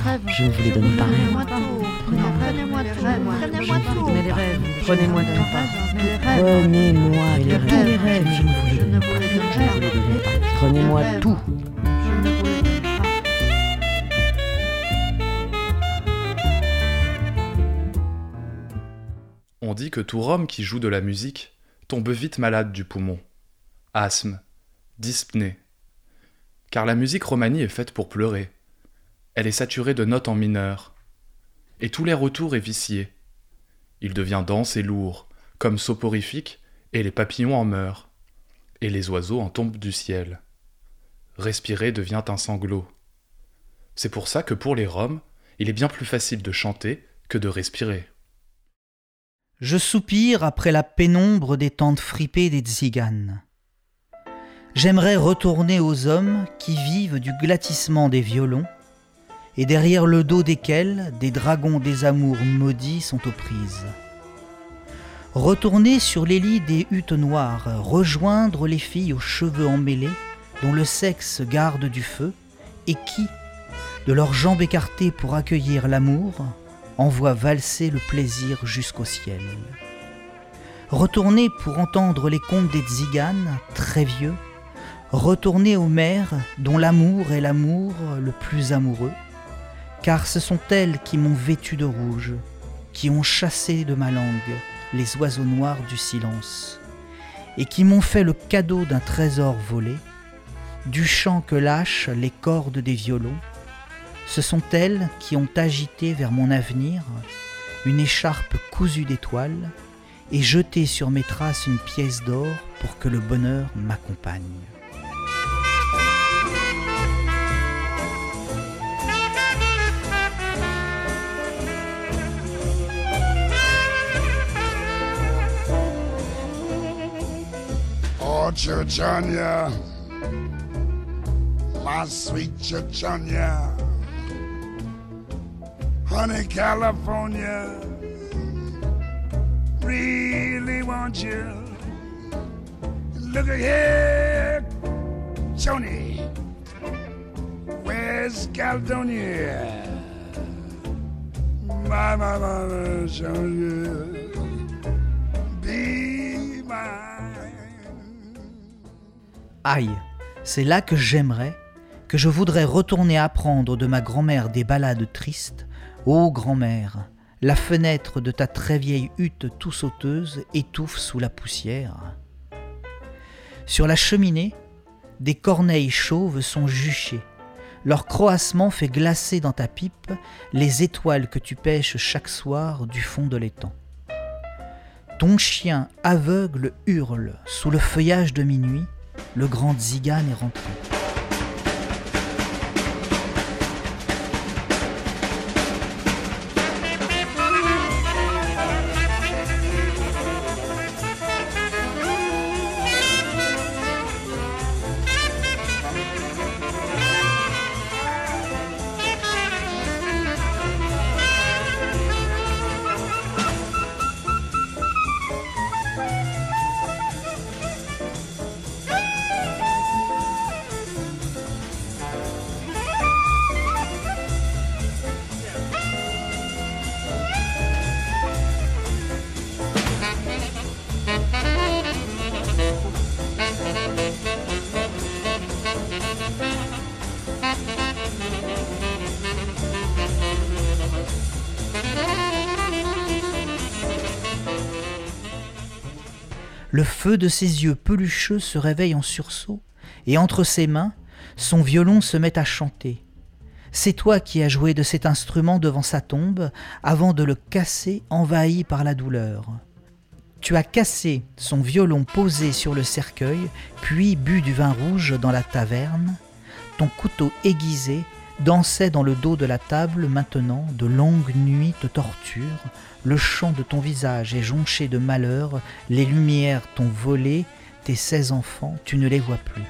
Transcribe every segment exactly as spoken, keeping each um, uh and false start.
je ne vous les donne pas. Prenez-moi tout, prenez-moi tout, prenez-moi tout. Mais les rêves, prenez-moi tout. Mais les rêves, Prenez-moi les tous les rêves, je ne vous les je donne ne pas. vous les Je ne vous donne les pas. donne pas. Prenez-moi rêves. tout. Je ne vous les donne pas. On dit que tout Rome qui joue de la musique tombe vite malade du poumon. Asthme, dyspnée. Car la musique romanie est faite pour pleurer. Elle est saturée de notes en mineur. Et tout l'air autour est vicié. Il devient dense et lourd, comme soporifique, et les papillons en meurent. Et les oiseaux en tombent du ciel. Respirer devient un sanglot. C'est pour ça que pour les Roms, il est bien plus facile de chanter que de respirer. Je soupire après la pénombre des tentes fripées des tziganes. J'aimerais retourner aux hommes qui vivent du glatissement des violons et derrière le dos desquels des dragons des amours maudits sont aux prises. Retourner sur les lits des huttes noires, rejoindre les filles aux cheveux emmêlés dont le sexe garde du feu et qui, de leurs jambes écartées pour accueillir l'amour, envoient valser le plaisir jusqu'au ciel. Retourner pour entendre les contes des tziganes, très vieux, retourner aux mères dont l'amour est l'amour le plus amoureux, car ce sont elles qui m'ont vêtu de rouge, qui ont chassé de ma langue les oiseaux noirs du silence, et qui m'ont fait le cadeau d'un trésor volé, du chant que lâchent les cordes des violons. Ce sont elles qui ont agité vers mon avenir une écharpe cousue d'étoiles et jeté sur mes traces une pièce d'or pour que le bonheur m'accompagne. Oh, Chechanya, my sweet Chechanya, honey, California, really want you. Look here, Tony, where's Caledonia? My, my, my, Sonia, be mine. Aïe, c'est là que j'aimerais, que je voudrais retourner apprendre de ma grand-mère des ballades tristes. Ô grand-mère, la fenêtre de ta très vieille hutte tout sauteuse étouffe sous la poussière. Sur la cheminée, des corneilles chauves sont juchées. Leur croassement fait glacer dans ta pipe les étoiles que tu pêches chaque soir du fond de l'étang. Ton chien aveugle hurle sous le feuillage de minuit. Le grand tzigane est rentré. Le feu de ses yeux pelucheux se réveille en sursaut, et entre ses mains, son violon se met à chanter. C'est toi qui as joué de cet instrument devant sa tombe, avant de le casser, envahi par la douleur. Tu as cassé son violon posé sur le cercueil, puis bu du vin rouge dans la taverne. Ton couteau aiguisé dansait dans le dos de la table maintenant, de longues nuits te torturent. Le chant de ton visage est jonché de malheur, les lumières t'ont volé, tes seize enfants, tu ne les vois plus.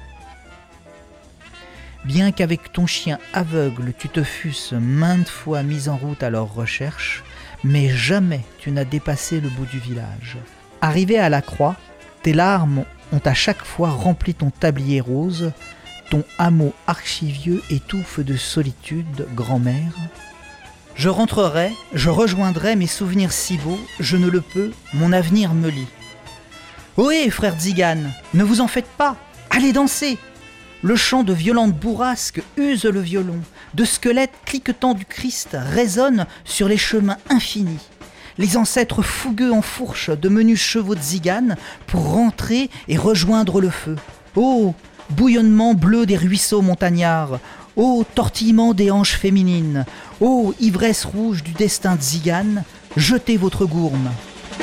Bien qu'avec ton chien aveugle tu te fusses maintes fois mis en route à leur recherche, mais jamais tu n'as dépassé le bout du village. Arrivé à la croix, tes larmes ont à chaque fois rempli ton tablier rose, ton hameau archivieux étouffe de solitude, grand-mère. Je rentrerai, je rejoindrai mes souvenirs si beaux, je ne le peux, mon avenir me lie. Ohé, frère Tzigane, ne vous en faites pas, allez danser. Le chant de violentes bourrasques use le violon, de squelettes cliquetants du Christ résonnent sur les chemins infinis. Les ancêtres fougueux en fourche de menus chevaux de Tzigane pour rentrer et rejoindre le feu. Oh, bouillonnement bleu des ruisseaux montagnards, ô tortillement des hanches féminines, ô ivresse rouge du destin de Tzigane, jetez votre gourme.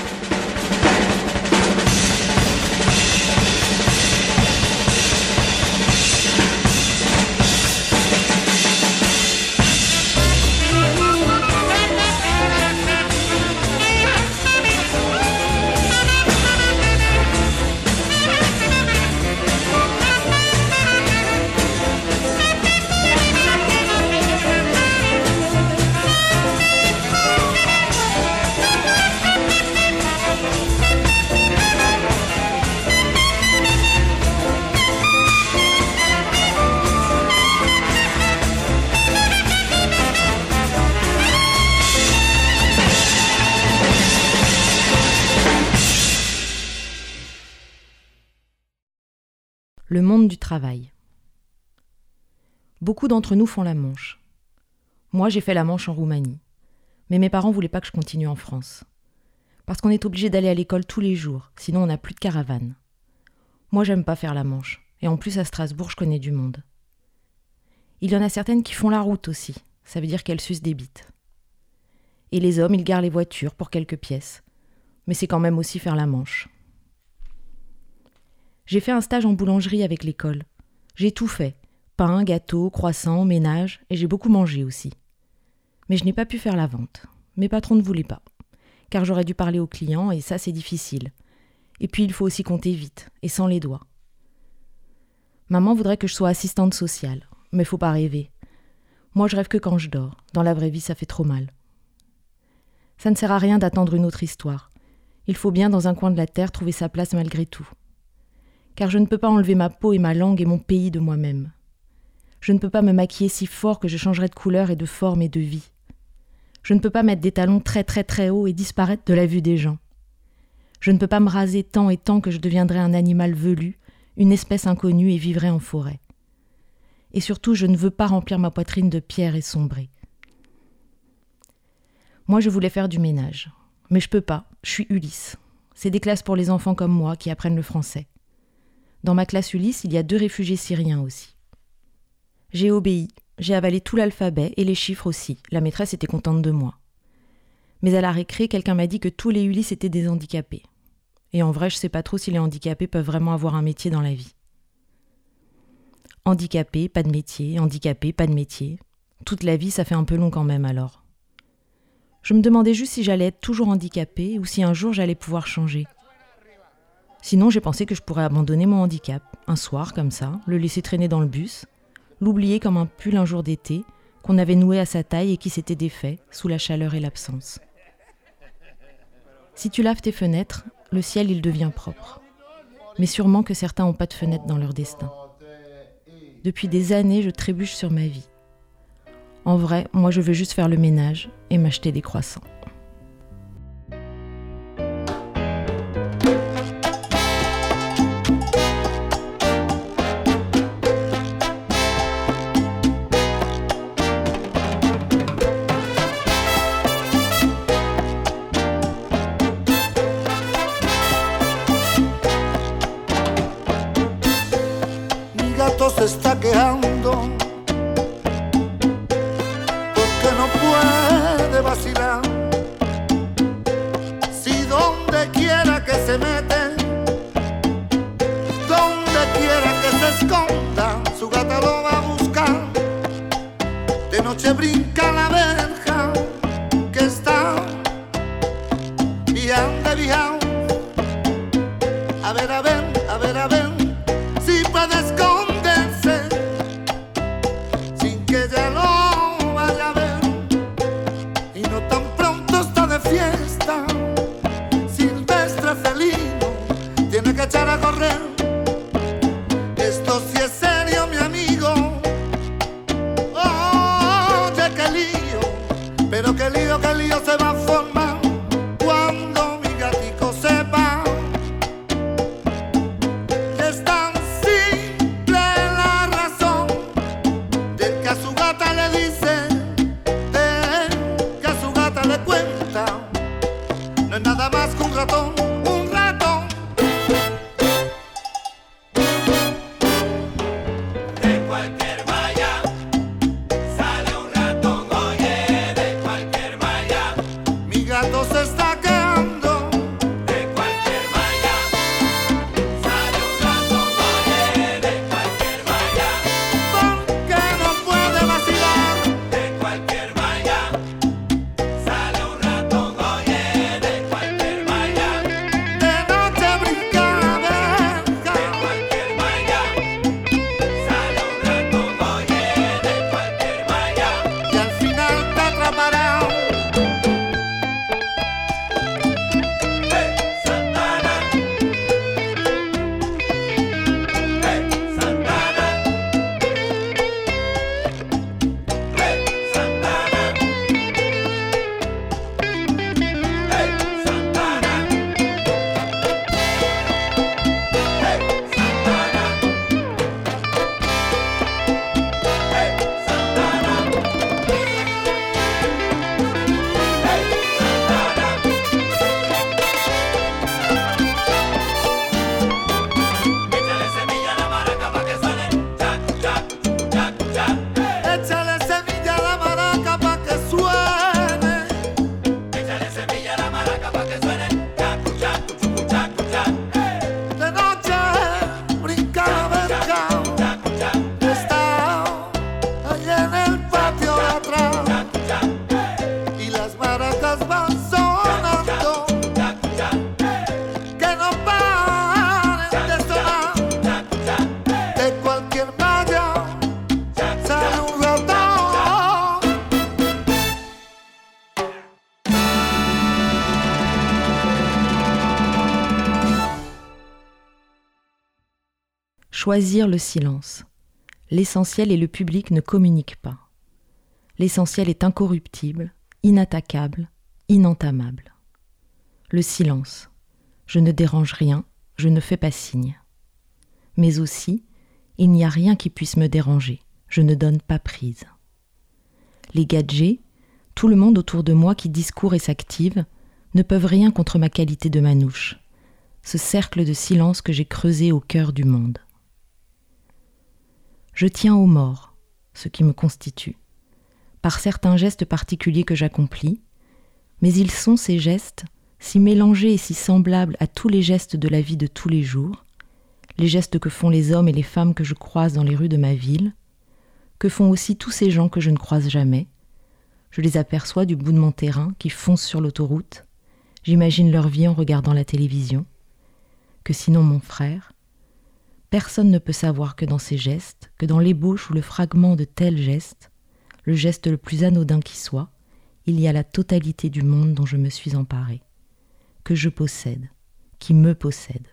Le monde du travail. Beaucoup d'entre nous font la Manche. Moi, j'ai fait la Manche en Roumanie. Mais mes parents voulaient pas que je continue en France. Parce qu'on est obligé d'aller à l'école tous les jours, sinon on n'a plus de caravane. Moi, j'aime pas faire la Manche. Et en plus, à Strasbourg, je connais du monde. Il y en a certaines qui font la route aussi. Ça veut dire qu'elles sucent des bites. Et les hommes, ils garent les voitures pour quelques pièces. Mais c'est quand même aussi faire la Manche. J'ai fait un stage en boulangerie avec l'école. J'ai tout fait. Pain, gâteau, croissant, ménage, et j'ai beaucoup mangé aussi. Mais je n'ai pas pu faire la vente. Mes patrons ne voulaient pas. Car j'aurais dû parler aux clients, et ça c'est difficile. Et puis il faut aussi compter vite, et sans les doigts. Maman voudrait que je sois assistante sociale, mais faut pas rêver. Moi je rêve que quand je dors. Dans la vraie vie ça fait trop mal. Ça ne sert à rien d'attendre une autre histoire. Il faut bien dans un coin de la terre trouver sa place malgré tout. Car je ne peux pas enlever ma peau et ma langue et mon pays de moi-même. Je ne peux pas me maquiller si fort que je changerai de couleur et de forme et de vie. Je ne peux pas mettre des talons très très très hauts et disparaître de la vue des gens. Je ne peux pas me raser tant et tant que je deviendrai un animal velu, une espèce inconnue et vivrai en forêt. Et surtout, je ne veux pas remplir ma poitrine de pierres et sombrer. Moi, je voulais faire du ménage. Mais je peux pas, je suis Ulysse. C'est des classes pour les enfants comme moi qui apprennent le français. Dans ma classe Ulysse, il y a deux réfugiés syriens aussi. J'ai obéi, j'ai avalé tout l'alphabet et les chiffres aussi. La maîtresse était contente de moi. Mais à la récré, quelqu'un m'a dit que tous les Ulysses étaient des handicapés. Et en vrai, je sais pas trop si les handicapés peuvent vraiment avoir un métier dans la vie. Handicapé, pas de métier, handicapé, pas de métier. Toute la vie, ça fait un peu long quand même alors. Je me demandais juste si j'allais être toujours handicapée ou si un jour j'allais pouvoir changer. Sinon, j'ai pensé que je pourrais abandonner mon handicap, un soir comme ça, le laisser traîner dans le bus, l'oublier comme un pull un jour d'été, qu'on avait noué à sa taille et qui s'était défait, sous la chaleur et l'absence. Si tu laves tes fenêtres, le ciel il devient propre. Mais sûrement que certains n'ont pas de fenêtres dans leur destin. Depuis des années, je trébuche sur ma vie. En vrai, moi je veux juste faire le ménage et m'acheter des croissants. Se está quejando porque no puede vacilar. Si donde quiera que se mete, donde quiera que se esconda, su gata lo va a buscar. De noche brinca la verja que está bien de viejao. A ver, a ver, a ver, a ver si puede esconder sin que ella lo vaya a ver. Y no tan pronto está de fiesta, silvestre felino, tiene que echar a correr. Esto sí es serio, mi amigo. Oye, que Choisir le silence. L'essentiel et le public ne communiquent pas. L'essentiel est incorruptible, inattaquable, inentamable. Le silence. Je ne dérange rien, je ne fais pas signe. Mais aussi, il n'y a rien qui puisse me déranger, je ne donne pas prise. Les gadgets, tout le monde autour de moi qui discourt et s'active, ne peuvent rien contre ma qualité de manouche, ce cercle de silence que j'ai creusé au cœur du monde. Je tiens aux morts, ce qui me constitue, par certains gestes particuliers que j'accomplis, mais ils sont ces gestes si mélangés et si semblables à tous les gestes de la vie de tous les jours, les gestes que font les hommes et les femmes que je croise dans les rues de ma ville, que font aussi tous ces gens que je ne croise jamais. Je les aperçois du bout de mon terrain qui foncent sur l'autoroute, j'imagine leur vie en regardant la télévision, que sinon mon frère, personne ne peut savoir que dans ces gestes, que dans l'ébauche ou le fragment de tels gestes, le geste le plus anodin qui soit, il y a la totalité du monde dont je me suis emparée, que je possède, qui me possède.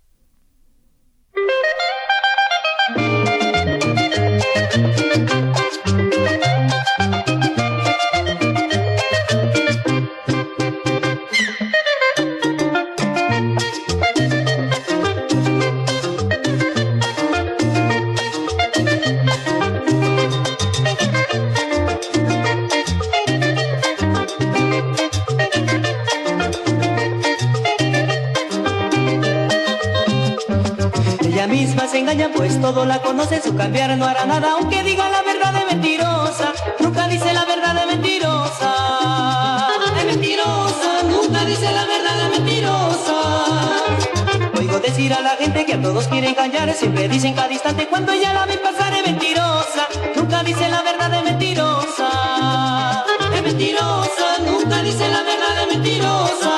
Misma se engaña, pues todo la conoce, su cambiar no hará nada, aunque diga la verdad de mentirosa, nunca dice la verdad de mentirosa, de mentirosa, nunca dice la verdad de mentirosa. Oigo decir a la gente que a todos quiere engañar, siempre dicen cada instante cuando ella la ve pasar es mentirosa, nunca dice la verdad de mentirosa, de mentirosa, nunca dice la verdad de mentirosa.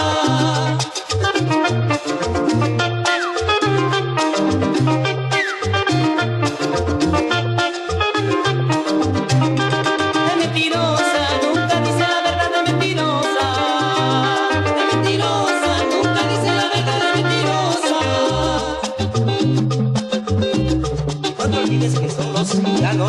Que son los villanos.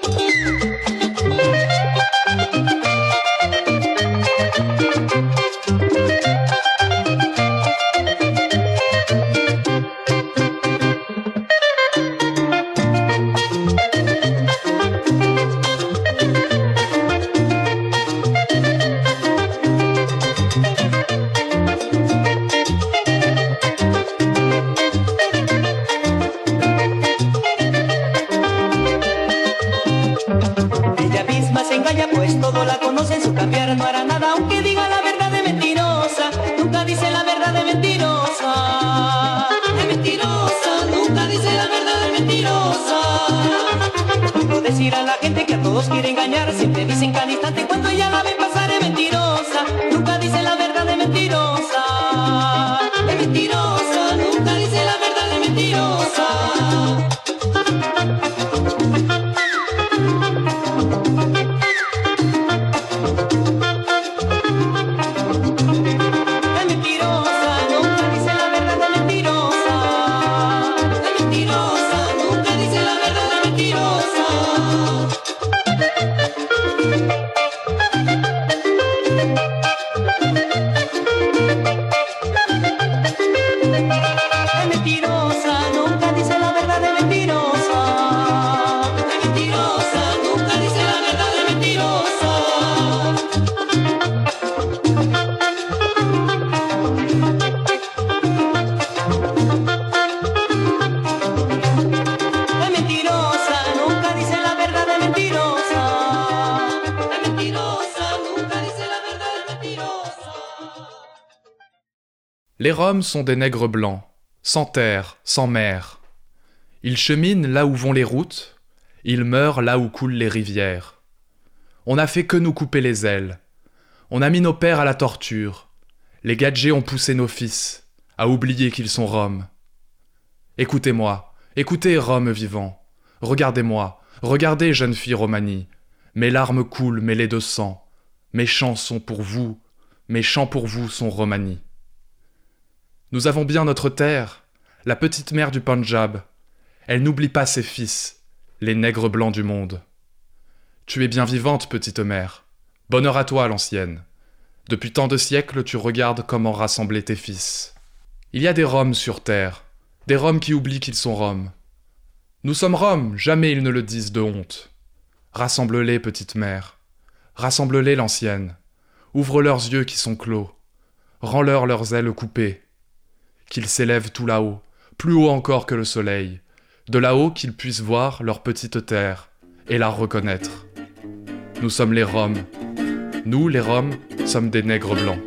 Pues todo la conocen, su cambiar no hará nada, aunque diga la verdad de mentirosa, nunca dice la verdad de mentirosa, de mentirosa, nunca dice la verdad de mentirosa. Oigo decir a la gente que a todos quiere engañar, siempre dicen cada instante cuando ella la ve pasar es mentirosa, nunca dice la verdad de mentirosa, de mentirosa, nunca dice la verdad de mentirosa. Les Roms sont des nègres blancs, sans terre, sans mer. Ils cheminent là où vont les routes, ils meurent là où coulent les rivières. On n'a fait que nous couper les ailes. On a mis nos pères à la torture. Les gadgets ont poussé nos fils à oublier qu'ils sont Roms. Écoutez-moi, écoutez Roms vivants. Regardez-moi, regardez jeune fille Romanie. Mes larmes coulent mêlées de sang. Mes chants sont pour vous, mes chants pour vous sont Romanie. Nous avons bien notre terre, la petite mer du Pendjab. Elle n'oublie pas ses fils, les nègres blancs du monde. Tu es bien vivante, petite mère. Bonheur à toi, l'ancienne. Depuis tant de siècles, tu regardes comment rassembler tes fils. Il y a des Roms sur terre, des Roms qui oublient qu'ils sont Roms. Nous sommes Roms, jamais ils ne le disent de honte. Rassemble-les, petite mère. Rassemble-les, l'ancienne. Ouvre leurs yeux qui sont clos. Rends-leur leurs ailes coupées. Qu'ils s'élèvent tout là-haut, plus haut encore que le soleil. De là-haut qu'ils puissent voir leur petite terre et la reconnaître. Nous sommes les Roms. Nous, les Roms, sommes des nègres blancs.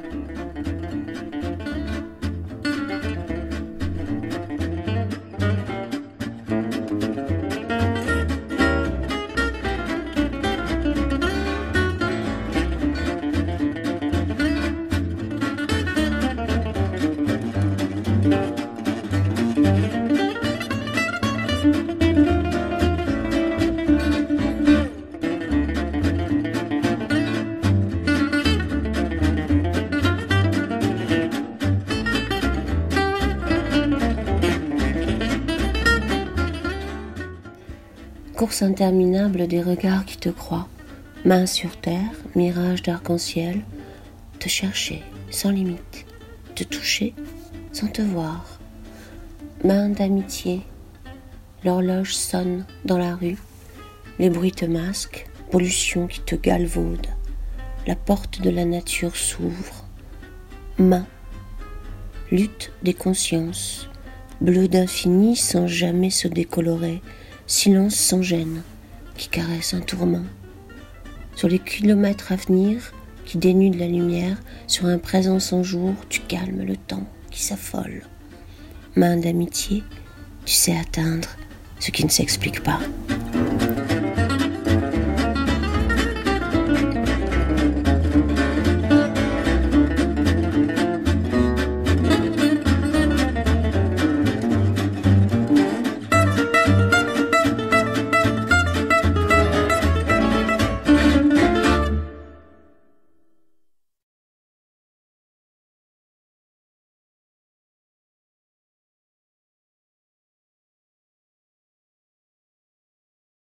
Course interminable des regards qui te croient, main sur terre, mirage d'arc-en-ciel, te chercher sans limite, te toucher sans te voir. Main d'amitié, l'horloge sonne dans la rue, les bruits te masquent, pollution qui te galvaude, la porte de la nature s'ouvre. Main, lutte des consciences, bleu d'infini sans jamais se décolorer, silence sans gêne, qui caresse un tourment. Sur les kilomètres à venir, qui dénudent la lumière, sur un présent sans jour, tu calmes le temps qui s'affole. Main d'amitié, tu sais atteindre ce qui ne s'explique pas.